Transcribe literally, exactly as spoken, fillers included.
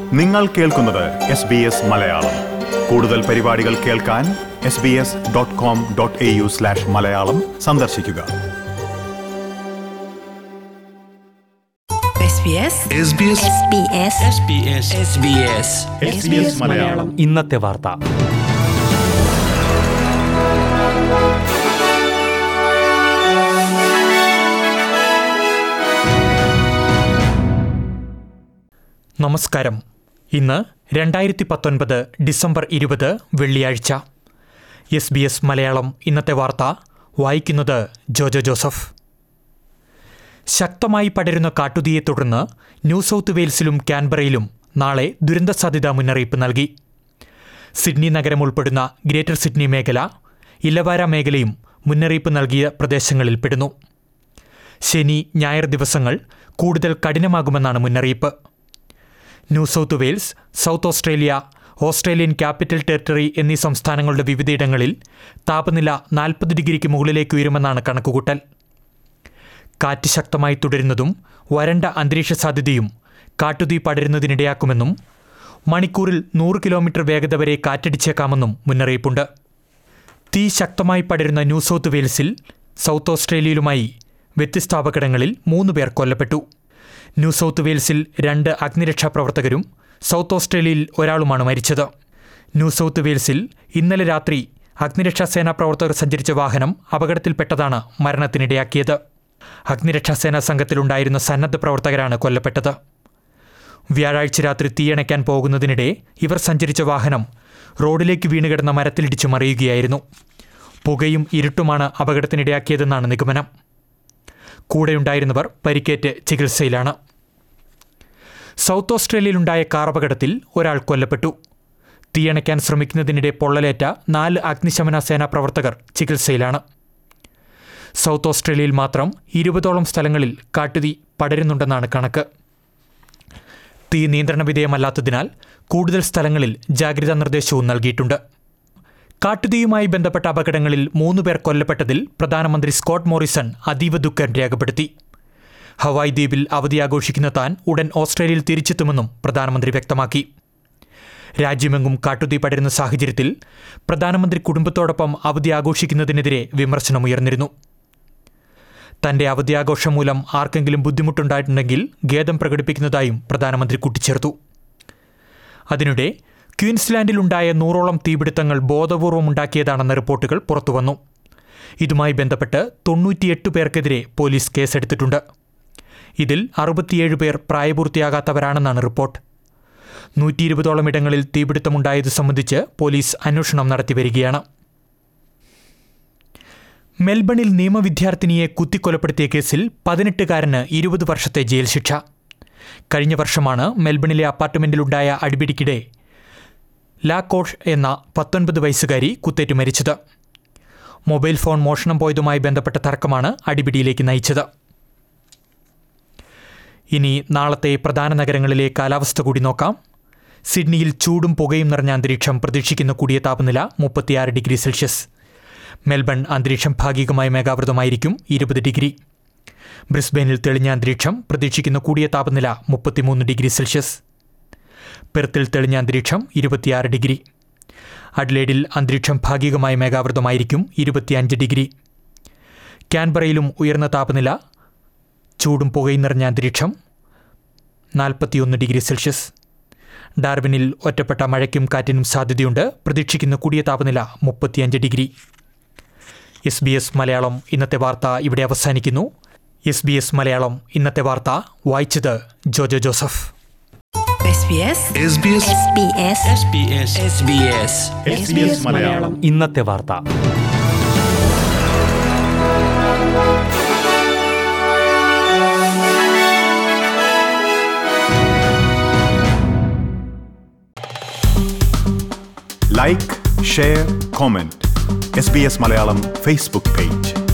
നിങ്ങൾ കേൾക്കുന്നത് S B S Malayalam. കൂടുതൽ പരിപാടികൾ കേൾക്കാൻ S B S dot com dot A U slash Malayalam സന്ദർശിക്കുക. ഇന്നത്തെ വാർത്ത. നമസ്കാരം. ഇന്ന് രണ്ടായിരത്തി പത്തൊൻപത് ഡിസംബർ ഇരുപത് വെള്ളിയാഴ്ച. എസ് ബി എസ് മലയാളം ഇന്നത്തെ വാർത്ത വായിക്കുന്നത് ജോജോ ജോസഫ്. ശക്തമായി പടരുന്ന കാട്ടുതീയെ തുടർന്ന് ന്യൂ സൗത്ത് വെയിൽസിലും കാൻബറയിലും നാളെ ദുരന്ത സാധ്യതാ മുന്നറിയിപ്പ് നൽകി. സിഡ്നി നഗരം ഉൾപ്പെടുന്ന ഗ്രേറ്റർ സിഡ്നി മേഖല, ഇലവാര മേഖലയും മുന്നറിയിപ്പ് നൽകിയ പ്രദേശങ്ങളിൽ പെടുന്നു. ശനി, ഞായർ ദിവസങ്ങൾ കൂടുതൽ കഠിനമാകുമെന്നാണ് മുന്നറിയിപ്പ്. New South Wales, South Australia, Australian Capital Territory എന്നീ സംസ്ഥാനങ്ങളുടെ വിവിധയിടങ്ങളിൽ താപനില നാൽപ്പത് ഡിഗ്രിക്ക് മുകളിലേക്ക് ഉയരുമെന്നാണ് കണക്കുകൂട്ടൽ. കാറ്റ് ശക്തമായി തുടരുന്നതും വരണ്ട അന്തരീക്ഷ സാധ്യതയും കാട്ടുതീ പടരുന്നതിനിടയാക്കുമെന്നും മണിക്കൂറിൽ നൂറ് കിലോമീറ്റർ വേഗത വരെ കാറ്റടിച്ചേക്കാമെന്നും മുന്നറിയിപ്പുണ്ട്. തീ ശക്തമായി പടരുന്ന ന്യൂ സൗത്ത് വെയിൽസിൽ സൗത്ത് ഓസ്ട്രേലിയയിലുമായി വ്യത്യസ്ത അപകടങ്ങളിൽ മൂന്ന് പേർ കൊല്ലപ്പെട്ടു. ന്യൂ സൗത്ത് വെയിൽസിൽ രണ്ട് അഗ്നിരക്ഷാ പ്രവർത്തകരും സൗത്ത് ഓസ്ട്രേലിയയിൽ ഒരാളുമാണ് മരിച്ചത്. ന്യൂ സൗത്ത് വെയിൽസിൽ ഇന്നലെ രാത്രി അഗ്നിരക്ഷാസേനാ പ്രവർത്തകർ സഞ്ചരിച്ച വാഹനം അപകടത്തിൽപ്പെട്ടതാണ് മരണത്തിനിടയാക്കിയത്. അഗ്നിരക്ഷാസേനാ സംഘത്തിലുണ്ടായിരുന്ന സന്നദ്ധ പ്രവർത്തകരാണ് കൊല്ലപ്പെട്ടത്. വ്യാഴാഴ്ച രാത്രി തീയണയ്ക്കാൻ പോകുന്നതിനിടെ ഇവർ സഞ്ചരിച്ച വാഹനം റോഡിലേക്ക് വീണുകിടന്ന മരത്തിലിടിച്ചു മറിയുകയായിരുന്നു. പുകയും ഇരുട്ടുമാണ് അപകടത്തിനിടയാക്കിയതെന്നാണ് നിഗമനം. കൂടെയുണ്ടായിരുന്നവർ പരിക്കേറ്റ് ചികിത്സയിലാണ്. സൗത്ത് ഓസ്ട്രേലിയയിലുണ്ടായ കാർ അപകടത്തിൽ ഒരാൾ കൊല്ലപ്പെട്ടു. തീയണയ്ക്കാൻ ശ്രമിക്കുന്നതിനിടെ പൊള്ളലേറ്റ നാല് അഗ്നിശമന സേനാ പ്രവർത്തകർ ചികിത്സയിലാണ്. സൗത്ത് ഓസ്ട്രേലിയയിൽ മാത്രം ഇരുപതോളം സ്ഥലങ്ങളിൽ കാട്ടുതീ പടരുന്നുണ്ടെന്നാണ് കണക്ക്. തീ നിയന്ത്രണ വിധേയമല്ലാത്തതിനാൽ കൂടുതൽ സ്ഥലങ്ങളിൽ ജാഗ്രതാ നിർദ്ദേശവും നൽകിയിട്ടുണ്ട്. കാട്ടുതീയുമായി ബന്ധപ്പെട്ട അപകടങ്ങളിൽ മൂന്ന് പേർ കൊല്ലപ്പെട്ടതിൽ പ്രധാനമന്ത്രി സ്കോട്ട് മോറിസൺ അതീവ ദുഃഖം രേഖപ്പെടുത്തി. ഹവായ് ദ്വീപിൽ അവധി ആഘോഷിക്കുന്ന താൻ ഉടൻ ഓസ്ട്രേലിയയിൽ തിരിച്ചെത്തുമെന്നും പ്രധാനമന്ത്രി വ്യക്തമാക്കി. രാജ്യമെങ്ങും കാട്ടുതീ പടരുന്ന സാഹചര്യത്തിൽ പ്രധാനമന്ത്രി കുടുംബത്തോടൊപ്പം അവധി ആഘോഷിക്കുന്നതിനെതിരെ വിമർശനമുയർന്നിരുന്നു. തന്റെ അവധിയാഘോഷം മൂലം ആർക്കെങ്കിലും ബുദ്ധിമുട്ടുണ്ടായിട്ടുണ്ടെങ്കിൽ ഖേദം പ്രകടിപ്പിക്കുന്നതായും പ്രധാനമന്ത്രി കൂട്ടിച്ചേർത്തു. അതിനിടെ ക്വീൻസ്ലാൻഡിലുണ്ടായ നൂറോളം തീപിടുത്തങ്ങൾ ബോധപൂർവം ഉണ്ടാക്കിയതാണെന്ന റിപ്പോർട്ടുകൾ പുറത്തുവന്നു. ഇതുമായി ബന്ധപ്പെട്ട് തൊണ്ണൂറ്റിയെട്ട് പേർക്കെതിരെ പോലീസ് കേസെടുത്തിട്ടുണ്ട്. ഇതിൽ അറുപത്തിയേഴ് പേർ പ്രായപൂർത്തിയാകാത്തവരാണെന്നാണ് റിപ്പോർട്ട്. നൂറ്റി ഇരുപതോളം ഇടങ്ങളിൽ തീപിടുത്തമുണ്ടായത് സംബന്ധിച്ച് പോലീസ് അന്വേഷണം നടത്തിവരികയാണ്. മെൽബണിൽ നിയമവിദ്യാർത്ഥിനിയെ കുത്തിക്കൊലപ്പെടുത്തിയ കേസിൽ പതിനെട്ടുകാരന് ഇരുപത് വർഷത്തെ ജയിൽ ശിക്ഷ. കഴിഞ്ഞ വർഷമാണ് മെൽബണിലെ അപ്പാർട്ട്മെന്റിലുണ്ടായ അടിപിടിക്കിടെ ലാകോഷ് എന്ന പത്തൊൻപത് വയസ്സുകാരി കുത്തേറ്റ് മരിച്ചത്. മൊബൈൽ ഫോൺ മോഷണം പോയതുമായി ബന്ധപ്പെട്ട തർക്കമാണ് അടിപിടിയിലേക്ക് നയിച്ചത്. ഇനി നാളത്തെ പ്രധാന നഗരങ്ങളിലെ കാലാവസ്ഥ കൂടി നോക്കാം. സിഡ്നിയിൽ ചൂടും പുകയും നിറഞ്ഞ അന്തരീക്ഷം, പ്രതീക്ഷിക്കുന്ന കൂടിയ താപനില മുപ്പത്തിയാറ് ഡിഗ്രി സെൽഷ്യസ്. മെൽബൺ അന്തരീക്ഷം ഭാഗികമായി മേഘാവൃതമായിരിക്കും, ഇരുപത് ഡിഗ്രി. ബ്രിസ്ബെയിനിൽ തെളിഞ്ഞ അന്തരീക്ഷം, പ്രതീക്ഷിക്കുന്ന കൂടിയ താപനില മുപ്പത്തിമൂന്ന് ഡിഗ്രി സെൽഷ്യസ്. പെർത്തിൽ തെളിഞ്ഞ അന്തരീക്ഷം, ഇരുപത്തിയാറ് ഡിഗ്രി. അഡ്ലേഡിൽ അന്തരീക്ഷം ഭാഗികമായി മേഘാവൃതമായിരിക്കും, ഇരുപത്തിയഞ്ച് ഡിഗ്രി. കാൻബറയിലും ഉയർന്ന താപനില, ചൂടും പുകയും നിറഞ്ഞ അന്തരീക്ഷം, നാൽപ്പത്തിയൊന്ന് ഡിഗ്രി സെൽഷ്യസ്. ഡാർവിനിൽ ഒറ്റപ്പെട്ട മഴയ്ക്കും കാറ്റിനും സാധ്യതയുണ്ട്, പ്രതീക്ഷിക്കുന്ന കൂടിയ താപനില മുപ്പത്തിയഞ്ച് degree. S B S Malayalam ഇന്നത്തെ വാർത്ത ഇവിടെ അവസാനിക്കുന്നു. എസ് ബി എസ് മലയാളം ഇന്നത്തെ വാർത്ത വായിച്ചത് ജോജോ ജോസഫ്. ഇന്നത്തെ വാർത്ത. Like, share, comment. S B S Malayalam Facebook page.